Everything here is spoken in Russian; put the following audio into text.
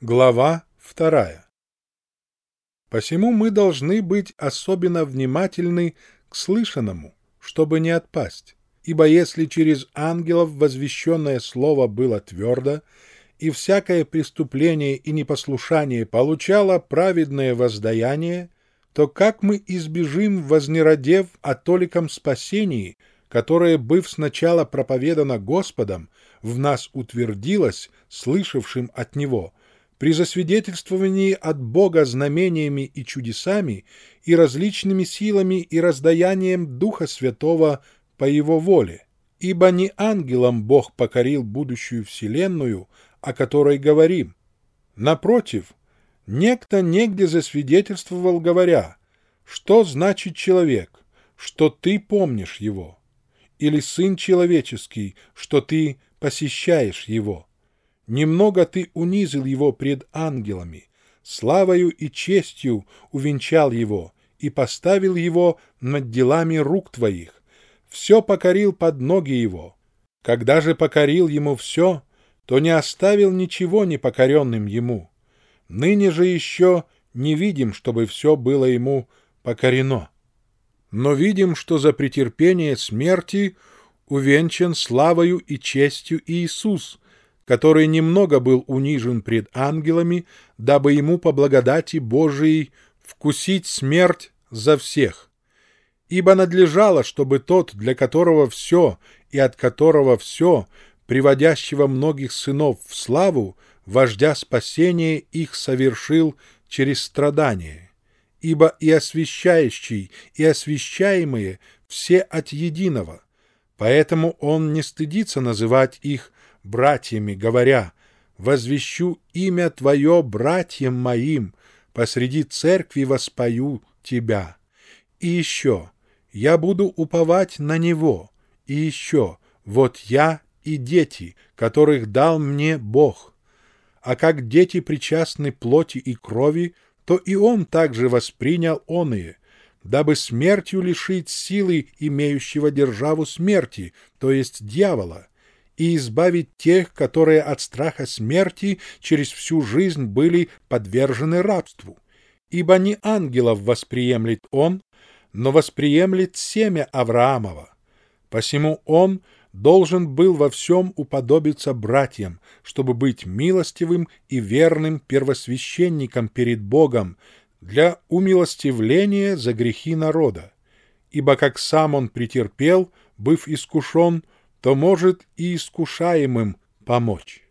Глава 2. Посему мы должны быть особенно внимательны к слышанному, чтобы не отпасть. Ибо если через ангелов возвещенное слово было твердо, и всякое преступление и непослушание получало праведное воздаяние, то как мы избежим, вознеродев о толиком спасении, которое, быв сначала проповедано Господом, в нас утвердилось, слышавшим от Него, при засвидетельствовании от Бога знамениями и чудесами и различными силами и раздаянием Духа Святого по Его воле. Ибо не ангелам Бог покорил будущую вселенную, о которой говорим. Напротив, некто негде засвидетельствовал, говоря, что значит человек, что ты помнишь его, или сын человеческий, что ты посещаешь его. Немного ты унизил его пред ангелами, славою и честью увенчал его и поставил его над делами рук твоих, все покорил под ноги его. Когда же покорил ему все, то не оставил ничего непокоренным ему. Ныне же еще не видим, чтобы все было ему покорено. Но видим, что за претерпение смерти увенчан славою и честью Иисус, который немного был унижен пред ангелами, дабы ему по благодати Божией вкусить смерть за всех. Ибо надлежало, чтобы тот, для которого все и от которого все, приводящего многих сынов в славу, вождя спасения их совершил через страдания. Ибо и освящающий, и освящаемые все от единого. Поэтому он не стыдится называть их братьями, говоря: «Возвещу имя Твое братьям моим, посреди церкви воспою Тебя». И еще: «Я буду уповать на Него». И еще: «Вот я и дети, которых дал мне Бог». А как дети причастны плоти и крови, то и он также воспринял оные, дабы смертью лишить силы имеющего державу смерти, то есть дьявола, и избавить тех, которые от страха смерти через всю жизнь были подвержены рабству. Ибо не ангелов восприемлет он, но восприемлет семя Авраамова. Посему он должен был во всем уподобиться братьям, чтобы быть милостивым и верным первосвященником перед Богом для умилостивления за грехи народа. Ибо как сам он претерпел, быв искушен, то может и искушаемым помочь.